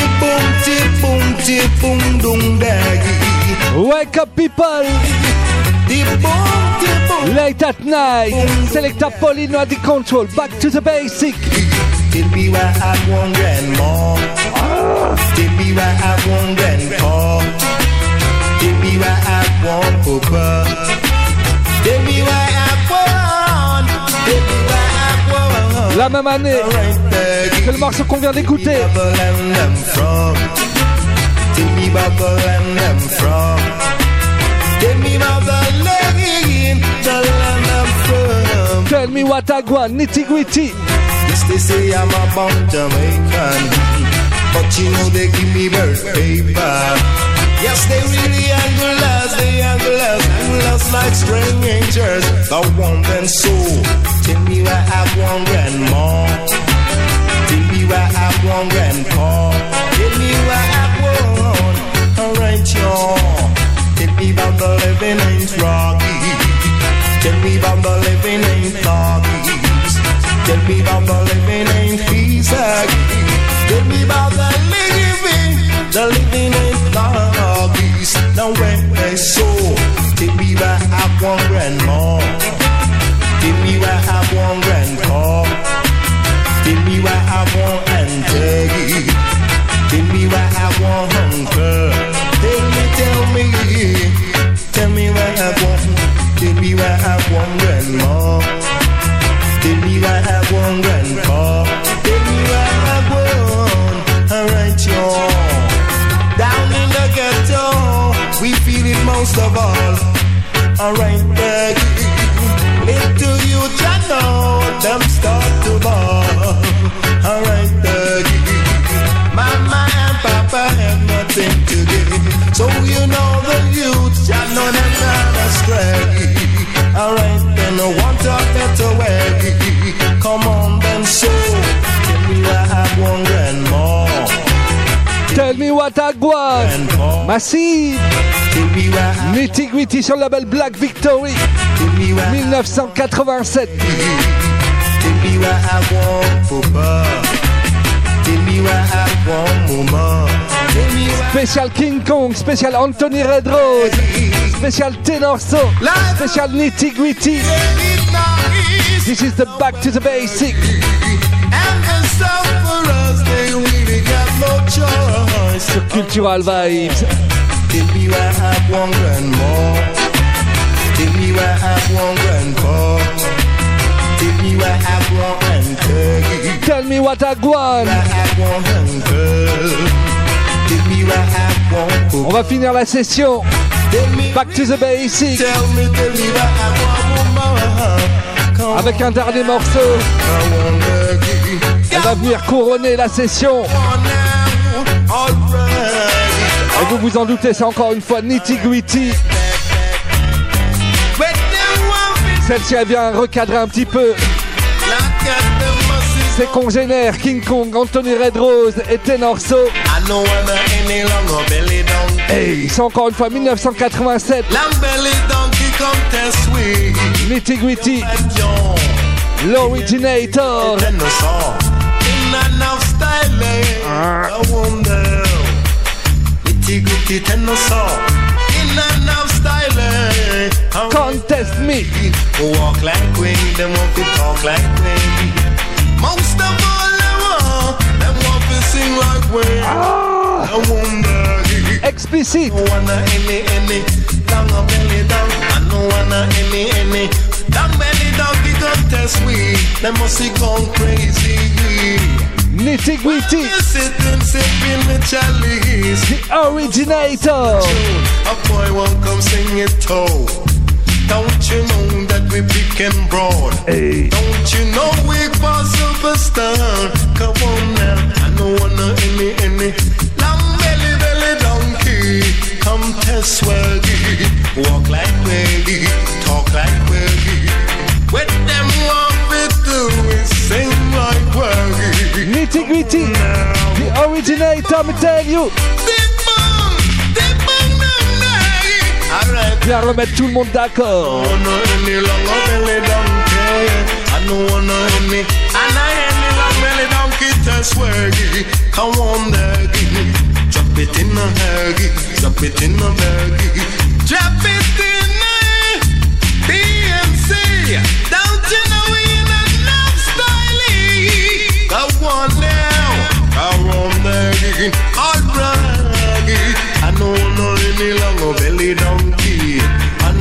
Wake up, people. Late at night. Selecta Paulino at the control. Back to the basic. Tell me why I want grandma. Tell me why I want grandpa. Tell me why I want Papa. Tell me why I want. Tell me why I want. La même année que le morceau qu'on vient d'écouter. Tell me about the land I'm from. Tell me about the land I'm from. Tell me what I want, nitty gritty. Yes, they say I'm a born Jamaican, but you know they give me birth paper. Yes, they really angle us, angle us like strangers. The one and soul. Tell me why I want grandma. Tell me why I want grandpa. Tell me why I want. Alright, y'all. Tell me about the living ain't rocky. Tell me about the living ain't doggies. Tell me about the living ain't easy. Tell me about the living ain't doggies. Now when they so, tell me why I want grandma. Tell me why I want grandpa. Tell me why I want auntie. Tell me why I want uncle. Tell me why I want. Tell me why I want grandma. Tell me why I want grandpa. Tell me why I want. Alright, y'all. Down in the ghetto, we feel it most of all. Alright, baby. Little you just know them start to ball. Alright, baby. Mama and Papa have nothing to give, so you know the youth just know them not astray. Alright, then no want to better way. Come on, then show. Tell me why I want grandma. Tell me what I want. Massive. Nitty Gritty sur le label Black Victory 1987. where I want for bar. Tell me where I want more. Spécial King Kong, spécial Anthony Red Rose, spécial Tenorso, spécial Nitty Gritty. This is the Back to the Basic. Sur Cultural Vibes. Tell me where I want more. Tell me where I want grandpa. Tell me where I want and Tell me what I want. On va finir la session. Back to the Basic. Avec un dernier morceau. Elle va venir couronner la session. Et vous vous en doutez, c'est encore une fois Nitty Gritty. Celle-ci, elle vient recadrer un petit peu ses congénères King Kong, Anthony Red Rose et Tenorso. Et ils sont encore une fois 1987. Nitty Gritty, l'originator. Contest me. Walk like Queen, them want to talk like Queen. Most of all, them want to sing like Queen. I wonder. Explicit. I wanna any, down a belly down. I know wanna any, down belly down. The contest we, them must be gone crazy. Nitty Gritty, the originator. A boy won't come sing it too. Don't you know that we big and broad? Hey. Don't you know we for superstar? Come on now, I know wanna any long belly donkey. Come test swaggy, walk like waggy, talk like waggy. What them want me do is sing like waggy. Nitty Gritty, the originator, me tell you. Viens remettre tout le monde d'accord. Come on, drop it in a huggy, drop it in a baggy, drop it in a BMC. Don't you know we in enough style? Go on now, come on there, alright. I know no any long belly donkey. I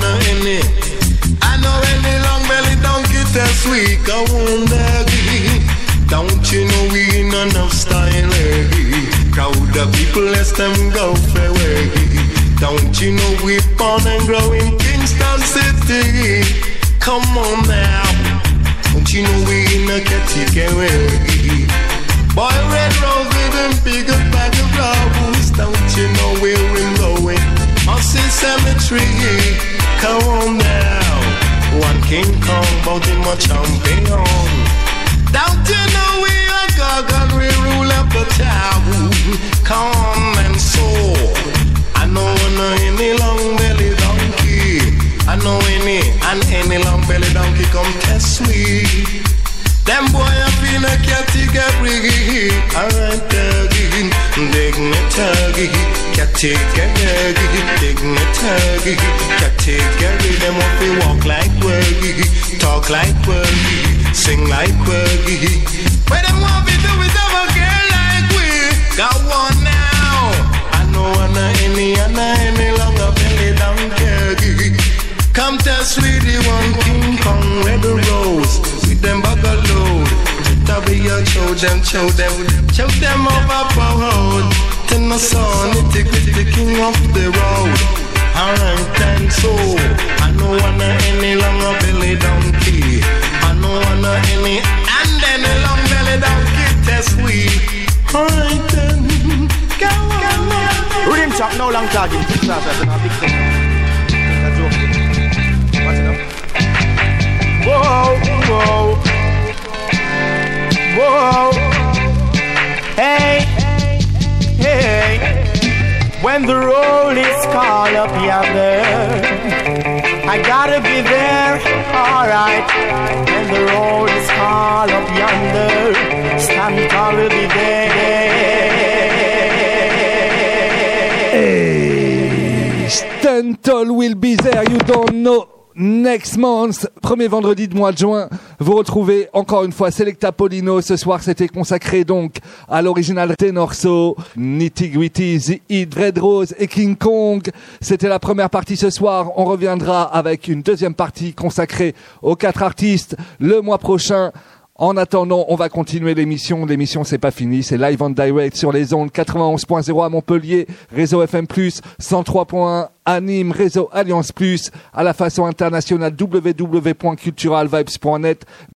know any long belly donkey test we go on there. Don't you know we in enough style? Crowd of people, let them go away. Don't you know we born and grow in Kingston City? Come on now. Don't you know we in a category? Boy, Red Rose with them bigger bag of rose. Don't you know where we're going? Mossy Cemetery. Come on now. One King Kong, bout him a champion. Don't you know we are God, we rule up the town. Come and soar. I know any long belly donkey. I know any long belly donkey come test me. Them boy up in a category. Alright, dignitary, category, dignitary, category. Them want to walk like worgy, talk like worgy, sing like worgy. But them want to do it over girl like we. Go on now. I know any longer belly donkey. Come test with the one King Kong Red Rose. With them bugaload. Show them over road. Then the son, it's the king of the road. Alright, then so I know any longer belly donkey. I know any and then a long belly donkey test we. Alright then, go on. Rhythm chop, no long charging. Whoa, whoa, whoa. Hey, hey. When the roll is called up yonder, I gotta be there, alright. When the road is called up yonder, stand tall will be there. Hey, Stand Tall will be there, you don't know. Next month, premier vendredi de mois de juin, vous retrouvez encore une fois Selecta Polino. Ce soir, c'était consacré donc à l'original Tenorso, Nitty Gritty, The Hit, Red Rose et King Kong. C'était la première partie ce soir. On reviendra avec une deuxième partie consacrée aux 4 artistes le mois prochain. En attendant, on va continuer l'émission. L'émission, c'est pas fini. C'est live and direct sur les ondes 91.0 à Montpellier, réseau FM+, 103.1 à Nîmes, réseau Alliance+, à la façon internationale www.culturalvibes.net.